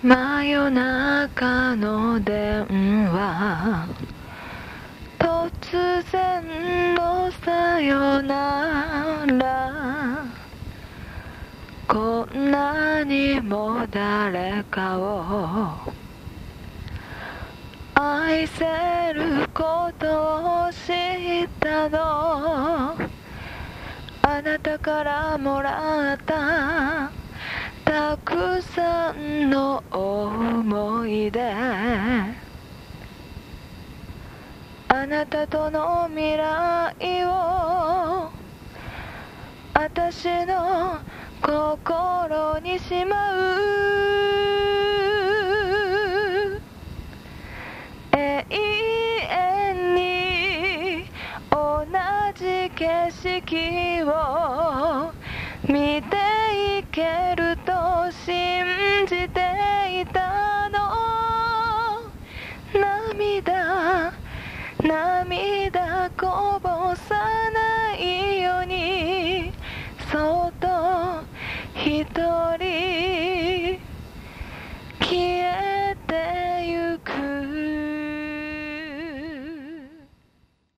真夜中の電話、突然のさよなら、こんなにも誰かを愛せることを知ったの、あなたからもらったたくさんの思い出、あなたとの未来を私の心にしまう。